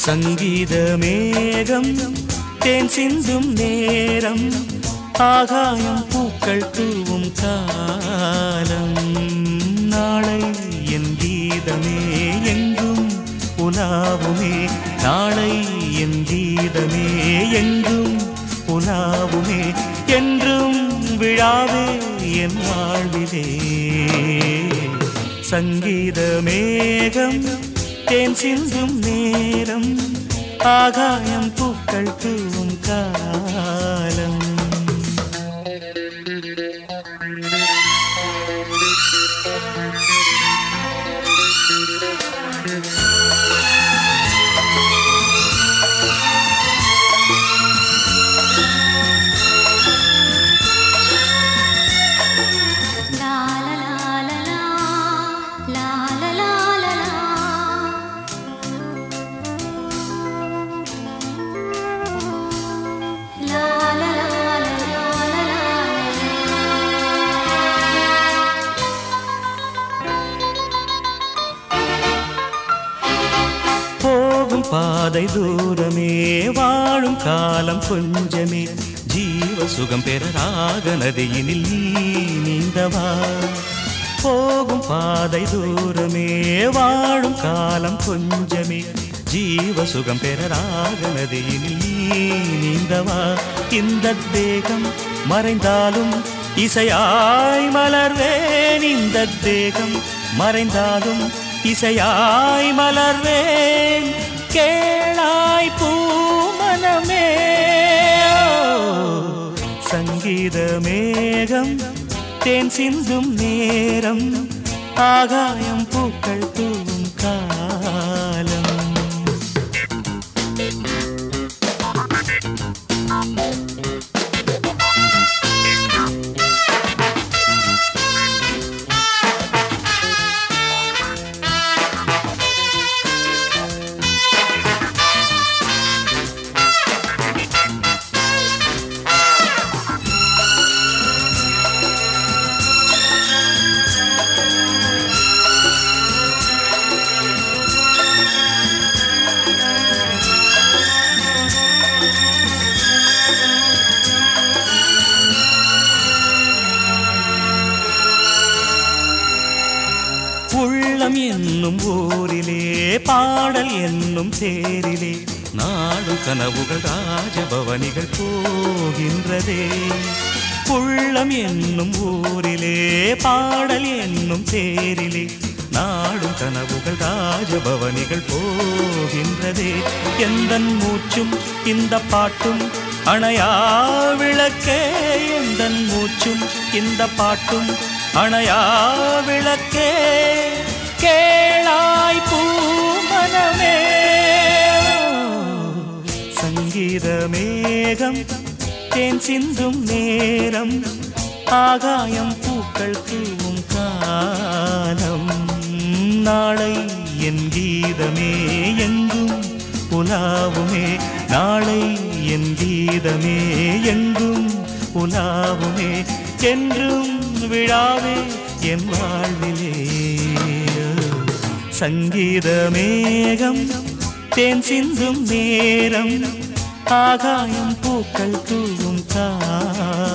சங்கீத மேகம் தேன் சிந்தும் நேரம் ஆகாயம் பூக்கள் தூவும் காலம் நாளை என் கீதமே எங்கும் உலாவுமே நாளை என் கீதமே எங்கும் உலாவுமே என்றும் விழாவே என் வாழ்விலே சங்கீத மேகம் தேன் சிந்தும் நேரம் ஆகாயம் பூக்கள் தூவும் காலம் பாதை தூரமே வாழும் காலம் கொஞ்சமே ஜீவ சுகம் பெற ராக நதியினில் நீ நீந்தவா போகும் பாதை தூரமே வாழும் காலம் கொஞ்சமே ஜீவ சுகம் பெற ராக நதியினில் நீ நீந்தவா இந்த தேகம் மறைந்தாலும் இசையாய் மலர்வேன் இந்த தேகம் மறைந்தாலும் இசையாய் மலர்வேன் கேளாய் பூமனமே சங்கீத மேகம் தேன் சிந்தும் நேரம் ஆகாயம் பூக்கள் தூவும் காலம் உள்ளம் என்னும் ஊரிலே பாடல் என்னும் தேரிலே நாடும் கனவுகள் ராஜபவனிகள் போகின்றதே உள்ளம் என்னும் ஊரிலே பாடல் என்னும் தேரிலே நாடும் கனவுகள் ராஜபவனிகள் போகின்றதே எந்தன் மூச்சும் இந்த பாட்டும் அணையா விளக்கே எந்தன் மூச்சும் இந்த பாட்டும் அணையா விளக்கே கேளாய் பூமனமே சங்கீத மேகம் தேன் சிந்தும் நேரம் ஆகாயம் பூக்கள் தூவும் காலம் நாளை என் கீதமே எங்கும் உலாவுமே நாளை என் கீதமே எங்கும் உலாவுமே என்றும் விழாவே என் வாழ்விலே சங்கீத மேகம் தேன் சிந்தும் நேரம் ஆகாயம் பூக்கள் தூவும்